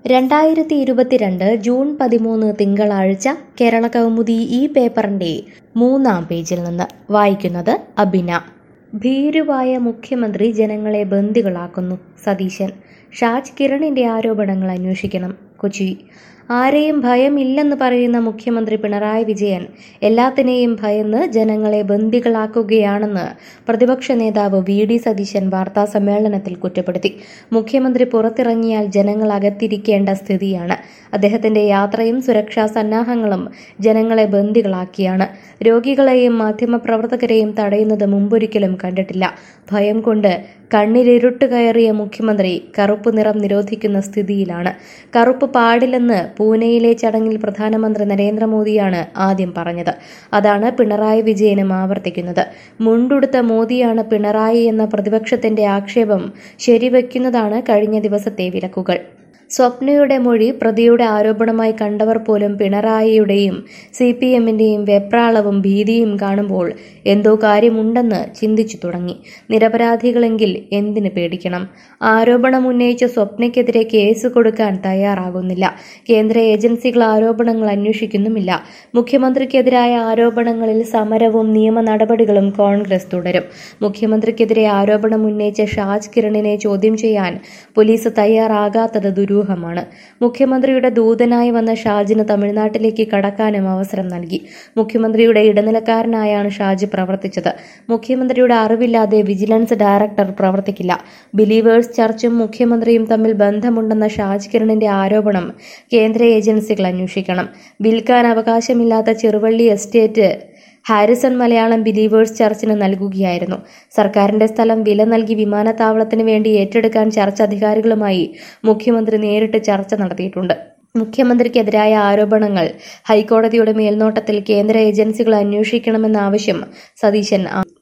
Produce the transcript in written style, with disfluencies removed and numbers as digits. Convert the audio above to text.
2022 June 13 തിങ്കളാഴ്ച കേരള കൗമുദി ഈ പേപ്പറിന്റെ 3-ാം പേജിൽ നിന്ന് വായിക്കുന്നത് അബിന. ഭീരുവായ മുഖ്യമന്ത്രി ജനങ്ങളെ ബന്ദികളാക്കുന്നു. സതീശൻ. ഷാജ് കിരണിന്റെ ആരോപണങ്ങൾ അന്വേഷിക്കണം. കൊച്ചി. ആരെയും ഭയമില്ലെന്ന് പറയുന്ന മുഖ്യമന്ത്രി പിണറായി വിജയൻ എല്ലാത്തിനെയും ഭയന്ന് ജനങ്ങളെ ബന്ദികളാക്കുകയാണെന്ന് പ്രതിപക്ഷ നേതാവ് വി.ഡി. സതീശൻ വാർത്താസമ്മേളനത്തിൽ കുറ്റപ്പെടുത്തി. മുഖ്യമന്ത്രി പുറത്തിറങ്ങിയാൽ ജനങ്ങൾ അകത്തിരിക്കേണ്ട സ്ഥിതിയാണ്. അദ്ദേഹത്തിന്റെ യാത്രയും സുരക്ഷാ സന്നാഹങ്ങളും ജനങ്ങളെ ബന്ദികളാക്കിയാണ്. രോഗികളെയും മാധ്യമപ്രവർത്തകരെയും തടയുന്നത് മുമ്പൊരിക്കലും കണ്ടിട്ടില്ല. ഭയം കൊണ്ട് കണ്ണിലിരുട്ട് കയറിയ മുഖ്യമന്ത്രി കറുപ്പ് നിറം നിരോധിക്കുന്ന സ്ഥിതിയിലാണ്. കറുപ്പ് പാടില്ലെന്ന് പൂനെയിലെ ചടങ്ങിൽ പ്രധാനമന്ത്രി നരേന്ദ്രമോദിയാണ് ആദ്യം പറഞ്ഞത്. അതാണ് പിണറായി വിജയനും ആവർത്തിക്കുന്നത്. മുണ്ടുടുത്ത മോദിയാണ് പിണറായി എന്ന പ്രതിപക്ഷത്തിന്റെ ആക്ഷേപം ശരിവെക്കുന്നതാണ് കഴിഞ്ഞ ദിവസത്തെ വിലക്കുകൾ. സ്വപ്നയുടെ മൊഴി പ്രതിയുടെ ആരോപണമായി കണ്ടവർ പോലും പിണറായിയുടെയും CPMന്റെയും വെപ്രാളവും ഭീതിയും കാണുമ്പോൾ എന്തോ കാര്യമുണ്ടെന്ന് ചിന്തിച്ചു തുടങ്ങി. നിരപരാധികളെങ്കിൽ എന്തിന് പേടിക്കണം? ആരോപണം ഉന്നയിച്ച സ്വപ്നയ്ക്കെതിരെ കേസ് കൊടുക്കാൻ തയ്യാറാകുന്നില്ല. കേന്ദ്ര ഏജൻസികൾ ആരോപണങ്ങൾ അന്വേഷിക്കുന്നുമില്ല. മുഖ്യമന്ത്രിക്കെതിരായ ആരോപണങ്ങളിൽ സമരവും നിയമ നടപടികളും കോൺഗ്രസ് തുടരും. മുഖ്യമന്ത്രിക്കെതിരെ ആരോപണം ഉന്നയിച്ച ഷാജ് കിരണിനെ ചോദ്യം ചെയ്യാൻ പോലീസ് തയ്യാറാകാത്തത് ദുരൂഹമാണ്. മുഖ്യമന്ത്രിയുടെ ദൂതനായി വന്ന ഷാജിന് തമിഴ്നാട്ടിലേക്ക് കടക്കാനും അവസരം നൽകി. മുഖ്യമന്ത്രിയുടെ ഇടനിലക്കാരനായാണ് ഷാജ് പ്രവർത്തിച്ചത്. മുഖ്യമന്ത്രിയുടെ അറിവില്ലാതെ വിജിലൻസ് ഡയറക്ടർ പ്രവർത്തിക്കില്ല. ബിലീവേഴ്സ് ചർച്ചും മുഖ്യമന്ത്രിയും തമ്മിൽ ബന്ധമുണ്ടെന്ന ഷാജ് കിരണിന്റെ ആരോപണം കേന്ദ്ര ഏജൻസികൾ അന്വേഷിക്കണം. വിൽക്കാൻ അവകാശമില്ലാത്ത Cheruvally estate Harrison Malayalam Believers ചർച്ചിന് നൽകുകയായിരുന്നു. സർക്കാരിന്റെ സ്ഥലം വില നൽകി വിമാനത്താവളത്തിന് വേണ്ടി ഏറ്റെടുക്കാൻ ചർച്ച് അധികാരികളുമായി മുഖ്യമന്ത്രി നേരിട്ട് ചർച്ച നടത്തിയിട്ടുണ്ട്. മുഖ്യമന്ത്രിക്കെതിരായ ആരോപണങ്ങൾ ഹൈക്കോടതിയുടെ മേൽനോട്ടത്തിൽ കേന്ദ്ര ഏജൻസികൾ അന്വേഷിക്കണമെന്ന ആവശ്യം സതീശൻ